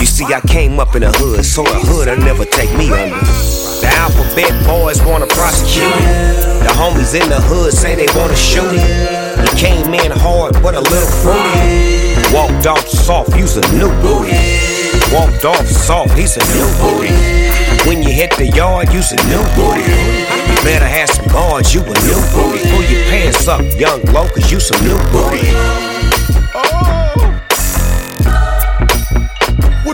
You see, I came up in the hood, so the hood'll never take me under. The alphabet boys wanna prosecute it. The homies in the hood say they wanna shoot it. He came in hard, but a little fruity. Walked off soft, you's a new booty. Walked off soft, he's a new booty. When you hit the yard, you's a new booty. You better have some guards, you a new booty. Pull your pants up, young low, cause you some new booty.